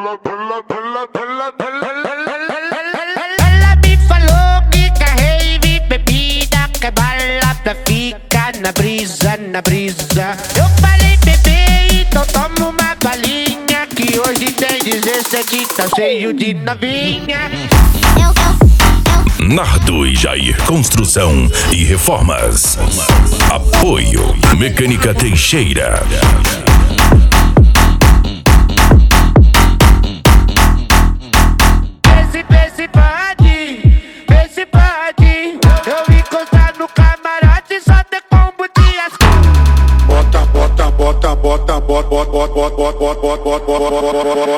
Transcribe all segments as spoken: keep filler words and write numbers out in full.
Ela me falou que quer rave, bebida, quer bala pra ficar na brisa, na brisa. Eu falei, bebê, então toma uma balinha, que hoje tem dezessete, tá cheio de novinha. Nardo e Jair Construção e Reformas. Apoio Mecânica Teixeira. Esse, esse pode, esse pode. Eu encostar no camarote só ter combo de asco. Bota, bota, bota, bota, bota, bota, bota, bota, bota, bota, bota.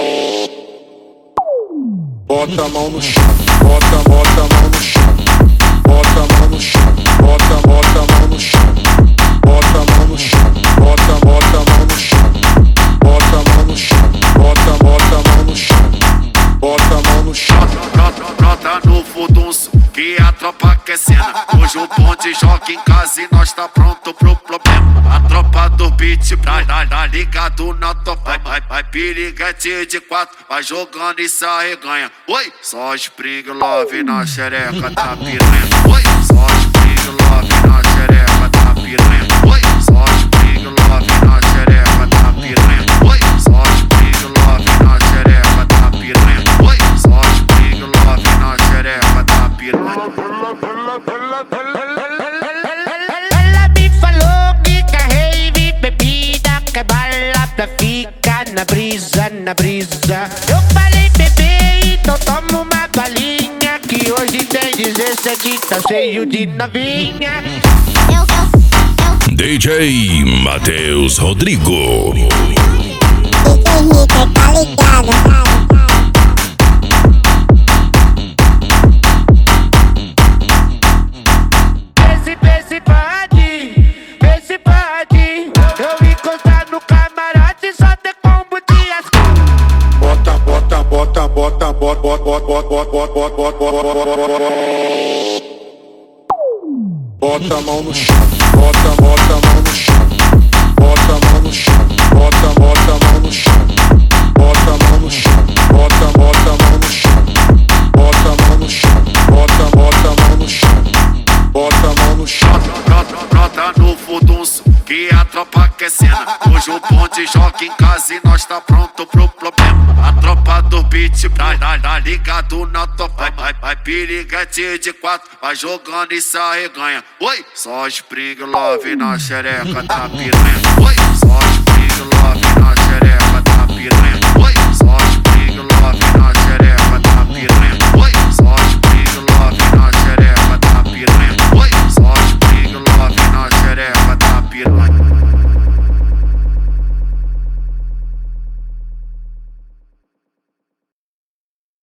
Bota a mão no chão, bota, bota a mão no chão, bota a mão no chão, bota, bota a mão no chão, bota a mão no chão, bota, bota a mão no chão, bota a mão no chão, bota, bota a mão no chão, bota a mão no chão. Brota no furdunço, que a tropa quer cena. Hoje o bonde joga em casa e nós tá pronto pro problema. A tropa do beat pra dar, dar ligado na topa. Vai, vai, vai, piriguete de quatro, vai jogando e se arreganha. Oi, só spring love na xereca da piranha. Oi, só spring love na xereca da piranha. Oi, só spring love na xereca da piranha. Oi, só spring love na xereca da piranha. Oi, só spring love na xereca da piranha. Ela me falou que quer rave, bebida, quer bala pra ficar na brisa, na brisa. Eu falei, bebê, então toma uma balinha, que hoje tem dezessete, tá cheio de novinha. D J Matheus Rodrigo. D J Rica, tá ligado? Esse, esse pode, esse pode. Eu encostar no camarote só ter combo de asco. Bota, bota, bota, bota, bota, bota, bota, bota, bota, bota, bota. Bota a mão no chão, bota, bota a mão no chão, bota a mão no chão, bota, bota a mão no chão, bota a mão no chão, bota, bota a mão no chão, bota a mão no chão, bota, bota a mão no chão, bota a mão no chão. Brota no furdunço, que a tropa quer cena. Hoje o bonde joga em casa e nós tá pronto pro problema. A tropa do beat pra dar, dar ligado na topa. Vai, vai, vai, piriguete de quatro, vai jogando e se arreganha. Oi, só spring love na xereca da piranha. Oi,